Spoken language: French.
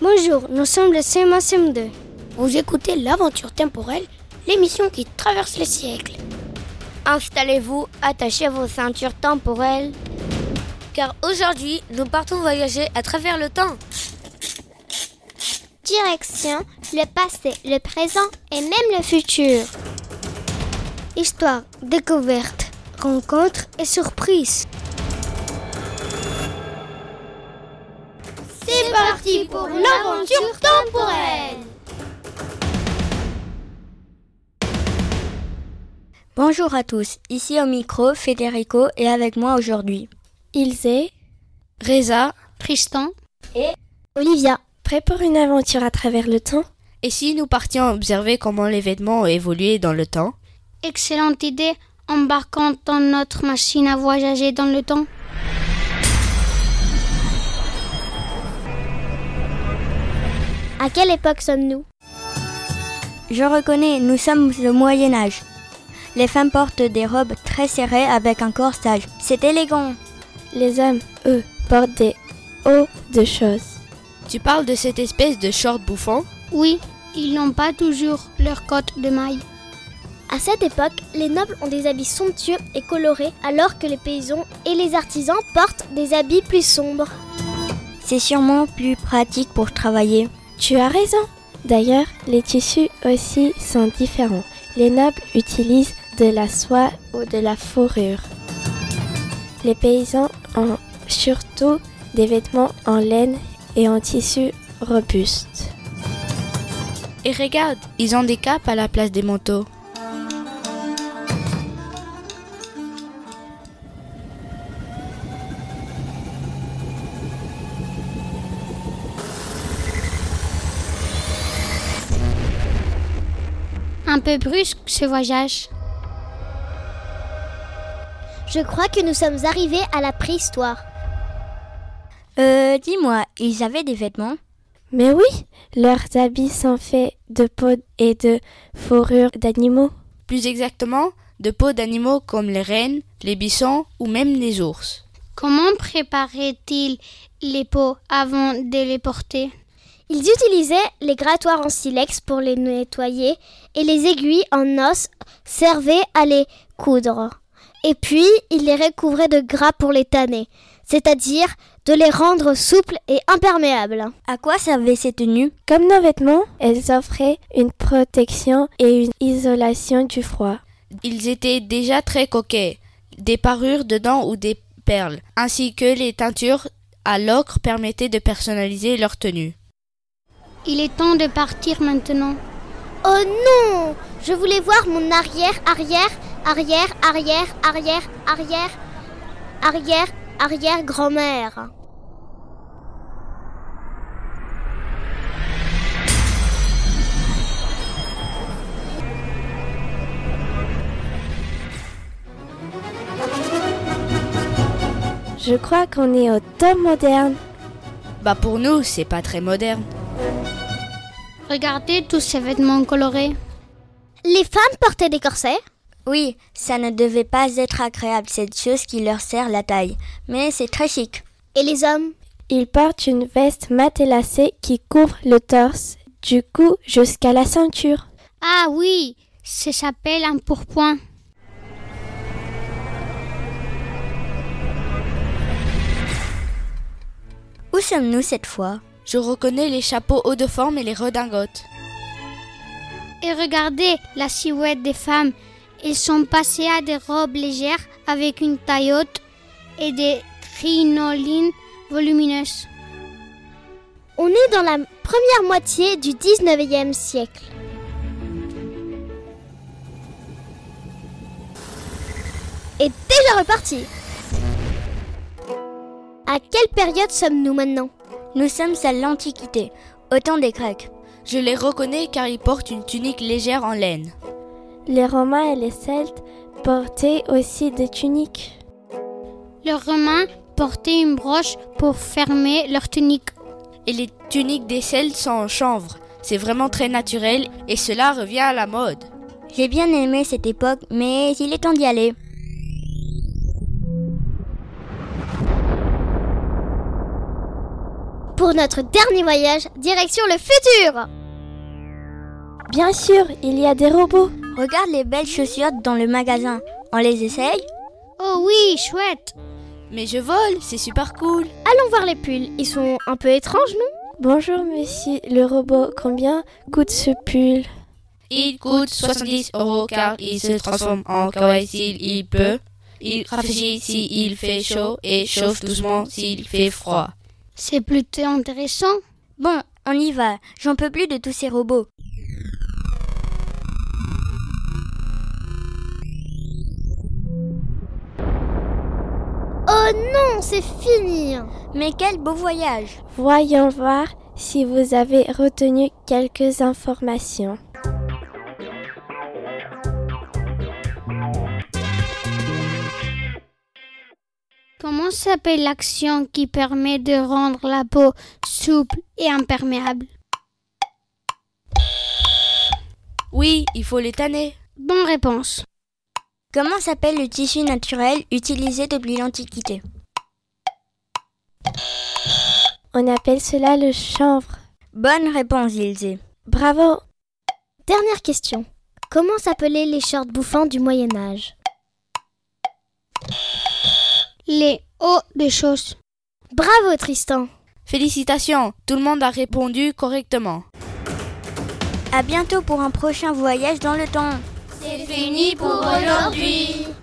Bonjour, nous sommes le CM1 CM2. Vous écoutez l'Aventure temporelle, l'émission qui traverse les siècles. Installez-vous, attachez vos ceintures temporelles. Car aujourd'hui, nous partons voyager à travers le temps. Direction le passé, le présent et même le futur. Histoire, découverte, rencontre et surprise. C'est parti pour l'aventure temporelle. Bonjour à tous, ici au micro Federico et avec moi aujourd'hui Ilse, Reza, Tristan et Olivia. Prêts pour une aventure à travers le temps? Et si nous partions observer comment l'événement a évolué dans le temps? Excellente idée, embarquons dans notre machine à voyager dans le temps. À quelle époque sommes-nous? Je reconnais, nous sommes au Moyen-Âge. Les femmes portent des robes très serrées avec un corsage. C'est élégant. Les hommes, eux, portent des hauts de choses. Tu parles de cette espèce de short bouffant? Oui, ils n'ont pas toujours leur cotte de maille. À cette époque, les nobles ont des habits somptueux et colorés, alors que les paysans et les artisans portent des habits plus sombres. C'est sûrement plus pratique pour travailler. Tu as raison. D'ailleurs, les tissus aussi sont différents. Les nobles utilisent de la soie ou de la fourrure. Les paysans ont surtout des vêtements en laine et en tissu robuste. Et regarde, ils ont des capes à la place des manteaux. Un peu brusque ce voyage. Je crois que nous sommes arrivés à la préhistoire. Dis-moi, ils avaient des vêtements? Mais oui, leurs habits sont faits de peau et de fourrure d'animaux. Plus exactement, de peau d'animaux comme les rennes, les bisons ou même les ours. Comment préparaient-ils les peaux avant de les porter? Ils utilisaient les grattoirs en silex pour les nettoyer et les aiguilles en os servaient à les coudre. Et puis, ils les recouvraient de gras pour les tanner, c'est-à-dire de les rendre souples et imperméables. À quoi servaient ces tenues? Comme nos vêtements, elles offraient une protection et une isolation du froid. Ils étaient déjà très coquets, des parures de dents ou des perles, ainsi que les teintures à l'ocre permettaient de personnaliser leur tenue. Il est temps de partir maintenant. Oh non! Je voulais voir mon arrière-grand-mère. Je crois qu'on est au temps moderne. Bah pour nous, c'est pas très moderne. Regardez tous ces vêtements colorés. Les femmes portaient des corsets? Oui, ça ne devait pas être agréable, cette chose qui leur serre la taille. Mais c'est très chic. Et les hommes? Ils portent une veste matelassée qui couvre le torse, du cou jusqu'à la ceinture. Ah oui, ça s'appelle un pourpoint. Où sommes-nous cette fois? Je reconnais les chapeaux hauts de forme et les redingotes. Et regardez la silhouette des femmes. Elles sont passées à des robes légères avec une taille haute et des crinolines volumineuses. On est dans la première moitié du 19e siècle. Et déjà reparti. À quelle période sommes-nous maintenant? Nous sommes à l'Antiquité, au temps des Grecs. Je les reconnais car ils portent une tunique légère en laine. Les Romains et les Celtes portaient aussi des tuniques. Les Romains portaient une broche pour fermer leur tunique. Et les tuniques des Celtes sont en chanvre. C'est vraiment très naturel et cela revient à la mode. J'ai bien aimé cette époque, mais il est temps d'y aller. pour notre dernier voyage, direction le futur. Bien sûr, il y a des robots. Regarde les belles chaussures dans le magasin. On les essaye? Oh oui, chouette. Mais je vole, c'est super cool. Allons voir les pulls, ils sont un peu étranges, non? Bonjour monsieur le robot, combien coûte ce pull? Il coûte 70 € car il se transforme en kawaii s'il peut. Il rafraîchit s'il fait chaud et chauffe doucement s'il fait froid. C'est plutôt intéressant. Bon, on y va. J'en peux plus de tous ces robots. Oh non, c'est fini. Mais quel beau voyage! Voyons voir si vous avez retenu quelques informations. Comment s'appelle l'action qui permet de rendre la peau souple et imperméable? Oui, il faut les tanner. Bonne réponse. Comment s'appelle le tissu naturel utilisé depuis l'Antiquité? On appelle cela le chanvre. Bonne réponse, Ilse. Bravo! Dernière question. Comment s'appelaient les shorts bouffants du Moyen-Âge? Les hauts de chausses. Bravo Tristan. Félicitations, tout le monde a répondu correctement. À bientôt pour un prochain voyage dans le temps. C'est fini pour aujourd'hui.